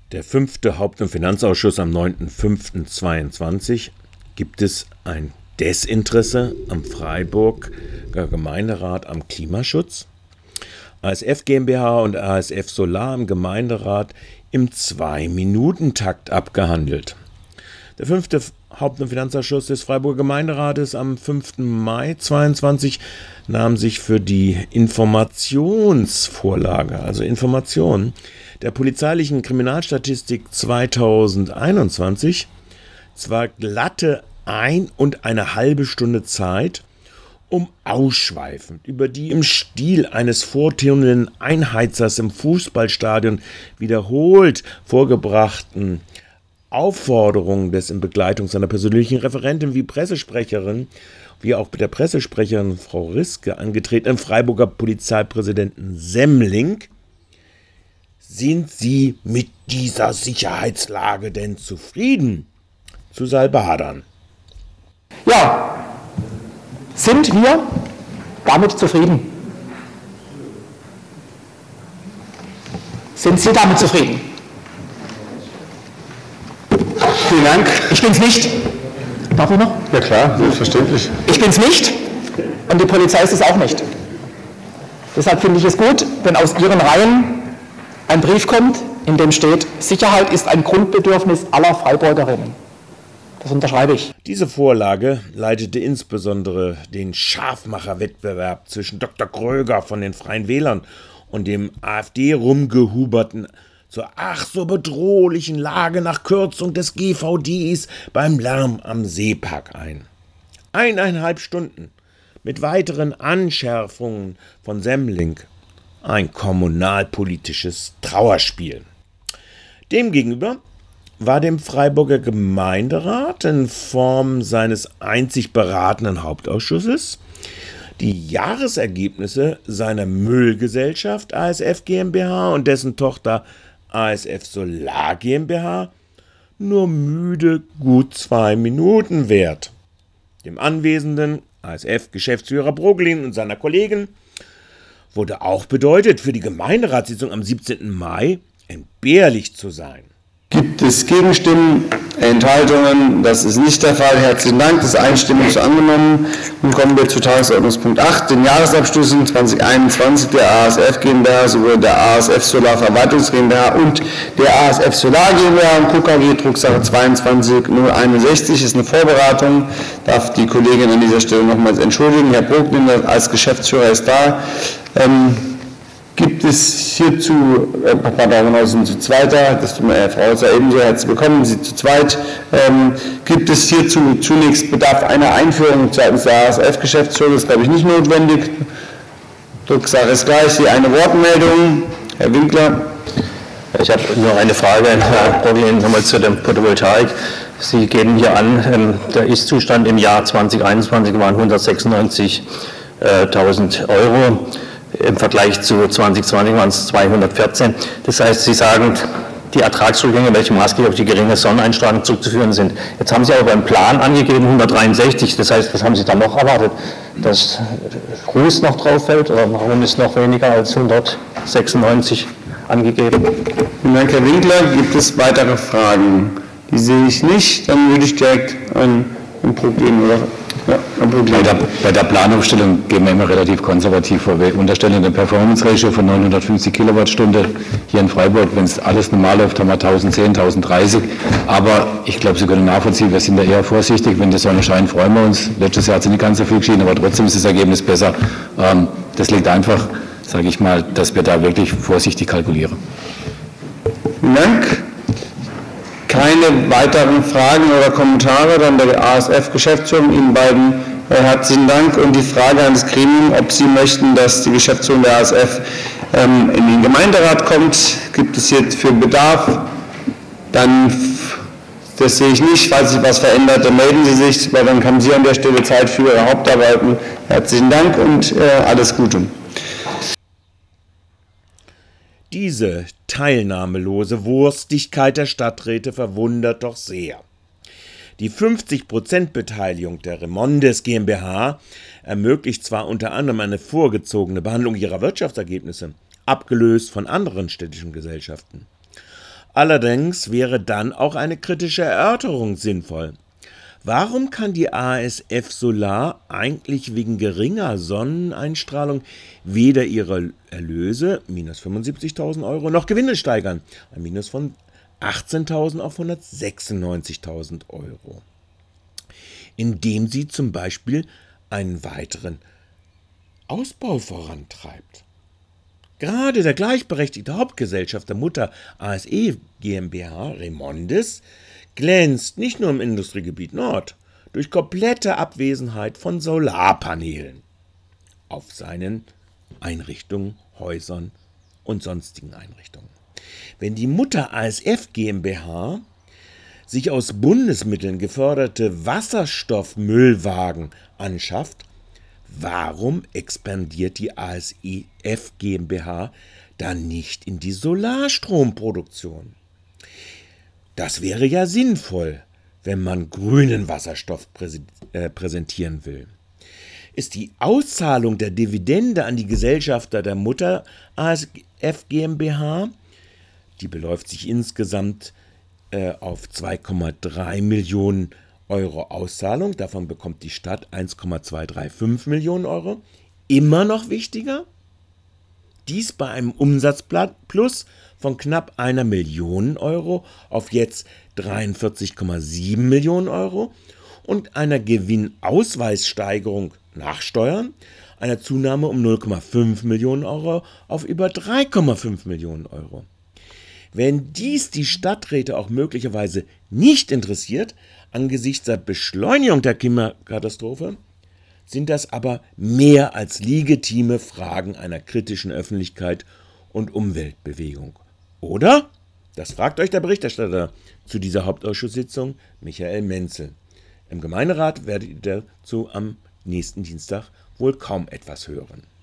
Der 5. Haupt- und Finanzausschuss am 9.05.22 gibt es ein Desinteresse am Freiburger Gemeinderat am Klimaschutz. ASF GmbH und ASF Solar im Gemeinderat im 2-Minuten-Takt abgehandelt. Der 5. Haupt- und Finanzausschuss des Freiburger Gemeinderates am 5. Mai 2022 nahm sich für die Informationsvorlage, also Informationen, der polizeilichen Kriminalstatistik 2021 zwar glatte 1,5 Stunden Zeit, um ausschweifend über die im Stil eines vorturnenden Einheizers im Fußballstadion wiederholt vorgebrachten Aufforderungen des in Begleitung seiner persönlichen Referentin wie Pressesprecherin, wie auch mit der Pressesprecherin Frau Riske angetretenen Freiburger Polizeipräsidenten Semmling. Sind Sie mit dieser Sicherheitslage denn zufrieden? Zu Salbadern. Ja, sind wir damit zufrieden? Sind Sie damit zufrieden? Vielen Dank. Ich bin's nicht. Darf ich noch? Ja klar, selbstverständlich. Ich bin's nicht und die Polizei ist es auch nicht. Deshalb finde ich es gut, wenn aus Ihren Reihen ein Brief kommt, in dem steht, Sicherheit ist ein Grundbedürfnis aller Freiburgerinnen. Das unterschreibe ich. Diese Vorlage leitete insbesondere den Scharfmacherwettbewerb zwischen Dr. Kröger von den Freien Wählern und dem AfD-Rumgehuberten zur ach so bedrohlichen Lage nach Kürzung des GVDs beim Lärm am Seepark ein. 1,5 Stunden mit weiteren Anschärfungen von Semmling. Ein kommunalpolitisches Trauerspiel. Demgegenüber war dem Freiburger Gemeinderat in Form seines einzig beratenden Hauptausschusses die Jahresergebnisse seiner Müllgesellschaft ASF GmbH und dessen Tochter ASF Solar GmbH nur müde gut 2 Minuten wert. Dem anwesenden ASF-Geschäftsführer Broglin und seiner Kollegin wurde auch bedeutet, für die Gemeinderatssitzung am 17. Mai entbehrlich zu sein. Gibt es Gegenstimmen, Enthaltungen? Das ist nicht der Fall. Herzlichen Dank, das ist einstimmig so angenommen. Nun kommen wir zu Tagesordnungspunkt 8, den Jahresabschlüssen 2021 der ASF GmbH sowie der ASF Solar Verwaltungs GmbH und der ASF Solar GmbH und Co. KG, Drucksache 22-061, ist eine Vorberatung. Darf die Kollegin an dieser Stelle nochmals entschuldigen. Herr Broglin als Geschäftsführer ist da. Gibt es hierzu, sind zu zweiter, Frau Hauser ebenso, herzlich willkommen, Sie zu zweit. Gibt es hierzu zunächst Bedarf einer Einführung seitens der ASF-Geschäftsführung? Das ist, glaube ich, nicht notwendig. Drucksache ist gleich. Hier eine Wortmeldung. Herr Winkler. Ich habe nur eine Frage, Herr Broglin, nochmal zu der Photovoltaik. Sie geben hier an, der Ist-Zustand im Jahr 2021 waren 196.000 Euro. Im Vergleich zu 2020 waren es 214. Das heißt, Sie sagen, die Ertragsrückgänge, welche maßgeblich auf die geringe Sonneneinstrahlung zurückzuführen sind. Jetzt haben Sie aber beim Plan angegeben 163. Das heißt, was haben Sie dann noch erwartet? Dass Ruß noch drauf fällt? Oder warum ist noch weniger als 196 angegeben? Vielen Dank, Herr Winkler. Gibt es weitere Fragen? Die sehe ich nicht. Dann würde ich direkt ein Problem oder Bei der Planaufstellung gehen wir immer relativ konservativ vor. Wir unterstellen eine Performance-Ratio von 950 Kilowattstunde. Hier in Freiburg, wenn es alles normal läuft, haben wir 1010, 1030. Aber ich glaube, Sie können nachvollziehen, wir sind da eher vorsichtig. Wenn die Sonne scheint, freuen wir uns. Letztes Jahr hat sie nicht ganz so viel geschienen, aber trotzdem ist das Ergebnis besser. Das liegt einfach, sage ich mal, dass wir da wirklich vorsichtig kalkulieren. Vielen Dank. Keine weiteren Fragen oder Kommentare, dann der ASF-Geschäftsführung. Ihnen beiden herzlichen Dank. Und die Frage an das Gremium, ob Sie möchten, dass die Geschäftsführung der ASF in den Gemeinderat kommt. Gibt es hierfür Bedarf? Dann, das sehe ich nicht. Falls sich was verändert, dann melden Sie sich, weil dann haben Sie an der Stelle Zeit für Ihre Hauptarbeiten. Herzlichen Dank und alles Gute. Diese teilnahmelose Wurstigkeit der Stadträte verwundert doch sehr. Die 50% Beteiligung der Remondes GmbH ermöglicht zwar unter anderem eine vorgezogene Behandlung ihrer Wirtschaftsergebnisse, abgelöst von anderen städtischen Gesellschaften. Allerdings wäre dann auch eine kritische Erörterung sinnvoll. Warum kann die ASF Solar eigentlich wegen geringer Sonneneinstrahlung weder ihre Erlöse, minus 75.000 Euro, noch Gewinne steigern, ein Minus von 18.000 auf 196.000 Euro? Indem sie zum Beispiel einen weiteren Ausbau vorantreibt. Gerade der gleichberechtigte Hauptgesellschafter Mutter ASE GmbH, Remondis, glänzt nicht nur im Industriegebiet Nord durch komplette Abwesenheit von Solarpanelen auf seinen Einrichtungen, Häusern und sonstigen Einrichtungen. Wenn die Mutter ASF GmbH sich aus Bundesmitteln geförderte Wasserstoffmüllwagen anschafft, warum expandiert die ASEF GmbH dann nicht in die Solarstromproduktion? Das wäre ja sinnvoll, wenn man grünen Wasserstoff präsentieren will. Ist die Auszahlung der Dividende an die Gesellschafter der Mutter ASF GmbH, die beläuft sich insgesamt auf 2,3 Millionen Euro Auszahlung, davon bekommt die Stadt 1,235 Millionen Euro, immer noch wichtiger? Dies bei einem Umsatzplus von knapp 1 Million Euro auf jetzt 43,7 Millionen Euro und einer Gewinnausweissteigerung nach Steuern, einer Zunahme um 0,5 Millionen Euro auf über 3,5 Millionen Euro. Wenn dies die Stadträte auch möglicherweise nicht interessiert, angesichts der Beschleunigung der Klimakatastrophe, sind das aber mehr als legitime Fragen einer kritischen Öffentlichkeit und Umweltbewegung. Oder? Das fragt euch der Berichterstatter zu dieser Hauptausschusssitzung, Michael Menzel. Im Gemeinderat werdet ihr dazu am nächsten Dienstag wohl kaum etwas hören.